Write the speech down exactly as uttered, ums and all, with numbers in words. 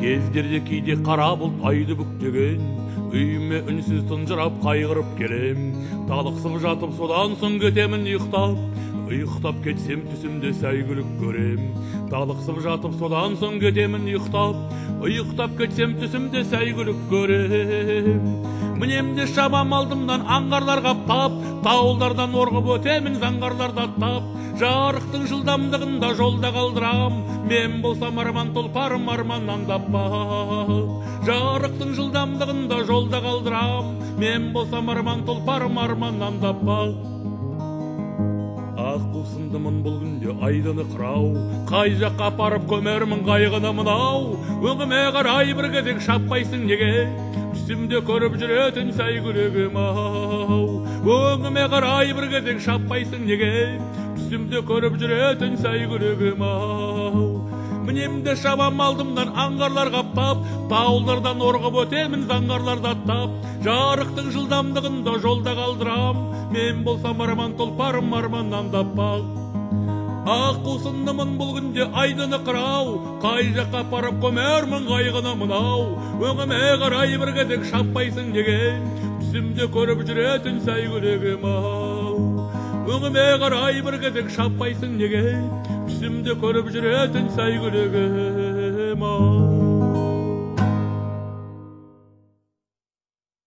Кездерде кейде қара бұлт айды бүктеген, үйіме үнсіз тұнжырап қайғырып келем. Талықсып жатып содан соң кетемін ұйықтап, ұйықтап кетсем түсімде сәйгүлік көрем. Талықсып жатып содан соң кетемін ұйықтап, ұйықтап кетсем түсімде сәйгүлік көрем. Мінемде шабам алдымдан аңғарлар қаптап, тауылдардан орғып өтемін заңғарларда тап. Жарықтың жылдамдығында жолда қалдырам, мен болсам арман тұлпарым арманнан таппақ. Жарықтың жылдамдығында жолда қалдырам, мен болсам арман тұлпарым арманнан таппақ. Ақ құлсындымын бұл күнде айдыны қырау, қай жаққа апарып көмермін қайғыны мынау. Өңіме қарай бір кезек шаппайсың неге, түсімде көріп жүретін сәйгүлігім ау. Өңіме қарай бір кезек шаппайсың неге, түсімде көріп жүретін сәйгүлігім ау. Мінемде шабам алдымдан аңғарлар қаптап, тауылдардан орғып өтемін заңғарларда тап. Жарықтың жылдамдығында жолда қалдырам, мен болсам арман тұлпарым арманнан таппақ. Ақ құлсындымын бұл күнде айдыны қырау, қай жаққа апарып көмермін қайғыны мынау. Өңіме қарай бір кезек шаппайсың неге, түсімде көріп жүретін сәйгүлігім ау. Өңіме қарай бір кезек шаппайсың неге, түсімде көріп жүретін сәйгүлігім ау.